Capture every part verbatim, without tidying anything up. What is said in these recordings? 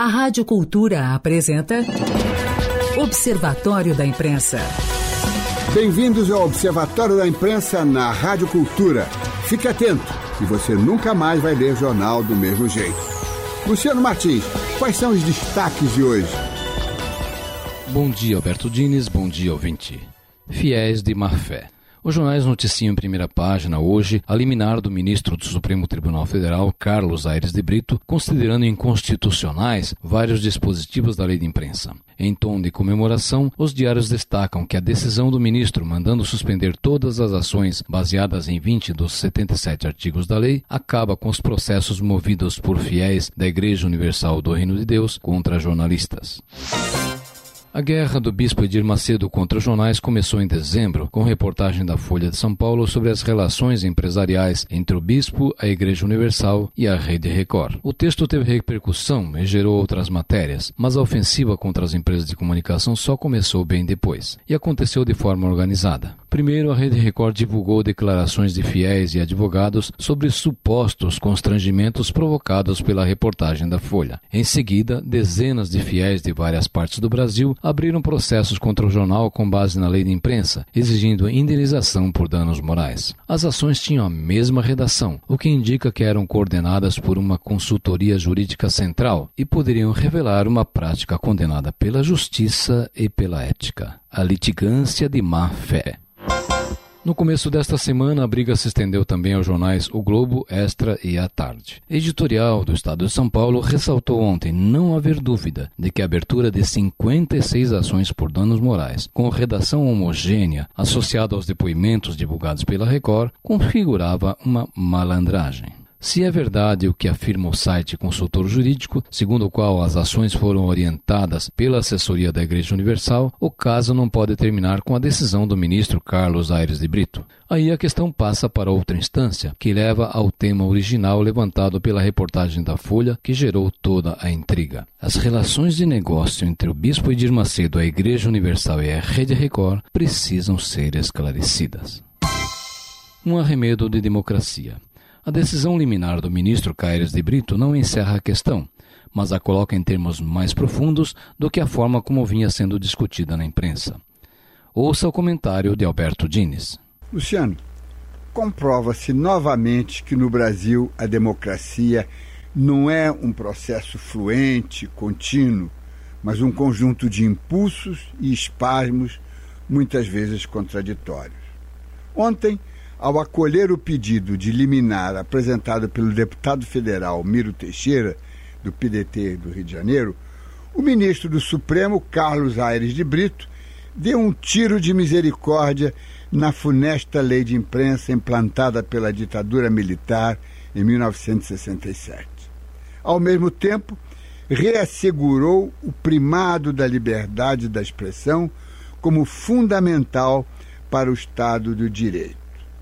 A Rádio Cultura apresenta Observatório da Imprensa. Bem-vindos ao Observatório da Imprensa na Rádio Cultura. Fique atento e você nunca mais vai ler jornal do mesmo jeito. Luciano Martins, quais são os destaques de hoje? Bom dia, Alberto Diniz. Bom dia, ouvinte. Fiéis de má fé. Os jornais noticiam em primeira página hoje a liminar do ministro do Supremo Tribunal Federal, Carlos Aires de Brito, considerando inconstitucionais vários dispositivos da lei de imprensa. Em tom de comemoração, os diários destacam que a decisão do ministro mandando suspender todas as ações baseadas em vinte dos setenta e sete artigos da lei acaba com os processos movidos por fiéis da Igreja Universal do Reino de Deus contra jornalistas. A guerra do bispo Edir Macedo contra os jornais começou em dezembro, com reportagem da Folha de São Paulo sobre as relações empresariais entre o bispo, a Igreja Universal e a Rede Record. O texto teve repercussão e gerou outras matérias, mas a ofensiva contra as empresas de comunicação só começou bem depois, e aconteceu de forma organizada. Primeiro, a Rede Record divulgou declarações de fiéis e advogados sobre supostos constrangimentos provocados pela reportagem da Folha. Em seguida, dezenas de fiéis de várias partes do Brasil abriram processos contra o jornal com base na lei de imprensa, exigindo indenização por danos morais. As ações tinham a mesma redação, o que indica que eram coordenadas por uma consultoria jurídica central e poderiam revelar uma prática condenada pela justiça e pela ética: a litigância de má fé. No começo desta semana, a briga se estendeu também aos jornais O Globo, Extra e A Tarde. Editorial do Estado de São Paulo ressaltou ontem não haver dúvida de que a abertura de cinquenta e seis ações por danos morais, com redação homogênea associada aos depoimentos divulgados pela Record, configurava uma malandragem. Se é verdade o que afirma o site consultor jurídico, segundo o qual as ações foram orientadas pela assessoria da Igreja Universal, o caso não pode terminar com a decisão do ministro Carlos Aires de Brito. Aí a questão passa para outra instância, que leva ao tema original levantado pela reportagem da Folha, que gerou toda a intriga. As relações de negócio entre o bispo Edir Macedo, a Igreja Universal e a Rede Record precisam ser esclarecidas. Um arremedo de democracia. A decisão liminar do ministro Aires de Brito não encerra a questão, mas a coloca em termos mais profundos do que a forma como vinha sendo discutida na imprensa. Ouça o comentário de Alberto Diniz. Luciano, comprova-se novamente que no Brasil a democracia não é um processo fluente, contínuo, mas um conjunto de impulsos e espasmos, muitas vezes contraditórios. Ontem, ao acolher o pedido de liminar apresentado pelo deputado federal Miro Teixeira, do P D T do Rio de Janeiro, o ministro do Supremo, Carlos Aires de Brito, deu um tiro de misericórdia na funesta lei de imprensa implantada pela ditadura militar em mil novecentos e sessenta e sete. Ao mesmo tempo, reassegurou o primado da liberdade da expressão como fundamental para o Estado do Direito.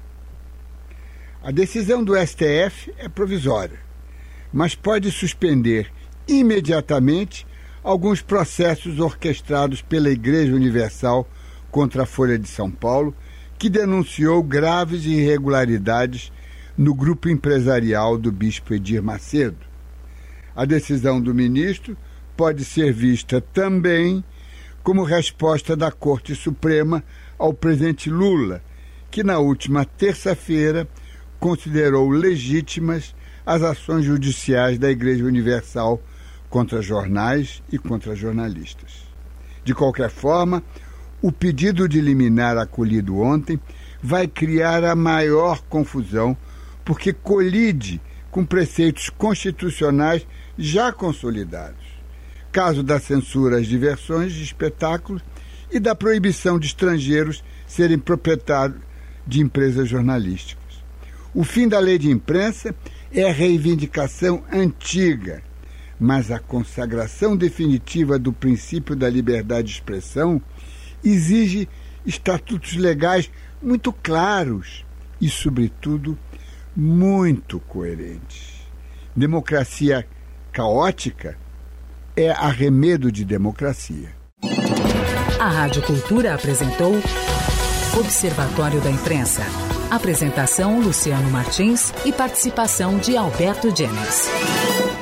A decisão do S T F é provisória, mas pode suspender imediatamente alguns processos orquestrados pela Igreja Universal contra a Folha de São Paulo, que denunciou graves irregularidades no grupo empresarial do bispo Edir Macedo. A decisão do ministro pode ser vista também como resposta da Corte Suprema ao presidente Lula, que na última terça-feira considerou legítimas as ações judiciais da Igreja Universal contra jornais e contra jornalistas. De qualquer forma, o pedido de liminar acolhido ontem vai criar a maior confusão, porque colide com preceitos constitucionais já consolidados. Caso da censura às diversões de espetáculos e da proibição de estrangeiros serem proprietários de empresas jornalísticas. O fim da lei de imprensa é a reivindicação antiga, mas a consagração definitiva do princípio da liberdade de expressão exige estatutos legais muito claros e, sobretudo, muito coerentes. Democracia caótica é arremedo de democracia. A Rádio Cultura apresentou Observatório da Imprensa. Apresentação Luciano Martins e participação de Alberto Diniz.